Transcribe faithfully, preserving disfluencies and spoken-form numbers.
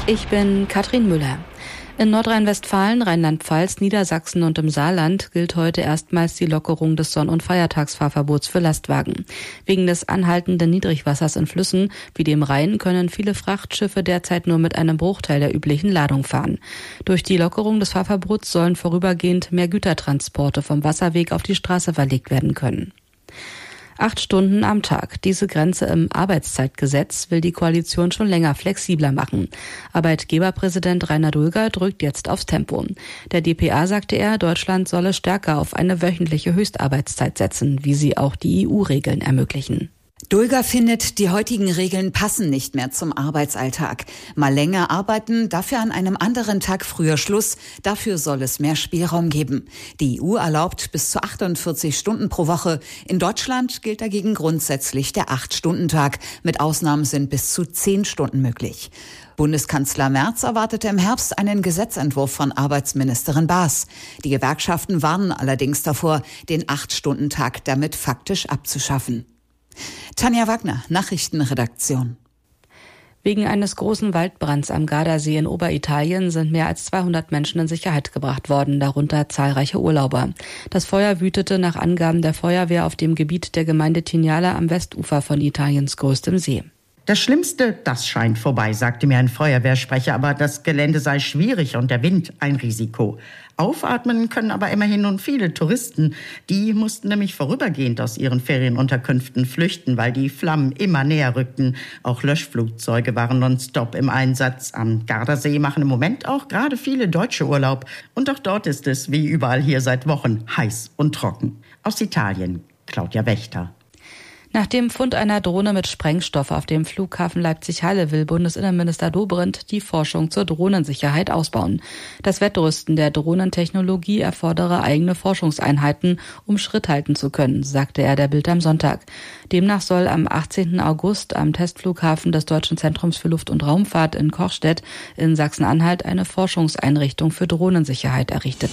Ich bin Katrin Müller. In Nordrhein-Westfalen, Rheinland-Pfalz, Niedersachsen und im Saarland gilt heute erstmals die Lockerung des Sonn- und Feiertagsfahrverbots für Lastwagen. Wegen des anhaltenden Niedrigwassers in Flüssen wie dem Rhein können viele Frachtschiffe derzeit nur mit einem Bruchteil der üblichen Ladung fahren. Durch die Lockerung des Fahrverbots sollen vorübergehend mehr Gütertransporte vom Wasserweg auf die Straße verlegt werden können. Acht Stunden am Tag. Diese Grenze im Arbeitszeitgesetz will die Koalition schon länger flexibler machen. Arbeitgeberpräsident Rainer Dulger drückt jetzt aufs Tempo. Der D P A sagte er, Deutschland solle stärker auf eine wöchentliche Höchstarbeitszeit setzen, wie sie auch die E U-Regeln ermöglichen. Dulger findet, die heutigen Regeln passen nicht mehr zum Arbeitsalltag. Mal länger arbeiten, dafür an einem anderen Tag früher Schluss. Dafür soll es mehr Spielraum geben. Die E U erlaubt bis zu achtundvierzig Stunden pro Woche. In Deutschland gilt dagegen grundsätzlich der acht-Stunden-Tag. Mit Ausnahmen sind bis zu zehn Stunden möglich. Bundeskanzler Merz erwartete im Herbst einen Gesetzentwurf von Arbeitsministerin Baas. Die Gewerkschaften warnen allerdings davor, den acht-Stunden-Tag damit faktisch abzuschaffen. Tanja Wagner, Nachrichtenredaktion. Wegen eines großen Waldbrands am Gardasee in Oberitalien sind mehr als zweihundert Menschen in Sicherheit gebracht worden, darunter zahlreiche Urlauber. Das Feuer wütete nach Angaben der Feuerwehr auf dem Gebiet der Gemeinde Tignala am Westufer von Italiens größtem See. Das Schlimmste, das scheint vorbei, sagte mir ein Feuerwehrsprecher, aber das Gelände sei schwierig und der Wind ein Risiko. Aufatmen können aber immerhin nun viele Touristen. Die mussten nämlich vorübergehend aus ihren Ferienunterkünften flüchten, weil die Flammen immer näher rückten. Auch Löschflugzeuge waren nonstop im Einsatz. Am Gardasee machen im Moment auch gerade viele Deutsche Urlaub. Und auch dort ist es, wie überall hier seit Wochen, heiß und trocken. Aus Italien, Claudia Wächter. Nach dem Fund einer Drohne mit Sprengstoff auf dem Flughafen Leipzig-Halle will Bundesinnenminister Dobrindt die Forschung zur Drohnensicherheit ausbauen. Das Wettrüsten der Drohnentechnologie erfordere eigene Forschungseinheiten, um Schritt halten zu können, sagte er der Bild am Sonntag. Demnach soll am achtzehnten August am Testflughafen des Deutschen Zentrums für Luft- und Raumfahrt in Kochstedt in Sachsen-Anhalt eine Forschungseinrichtung für Drohnensicherheit errichtet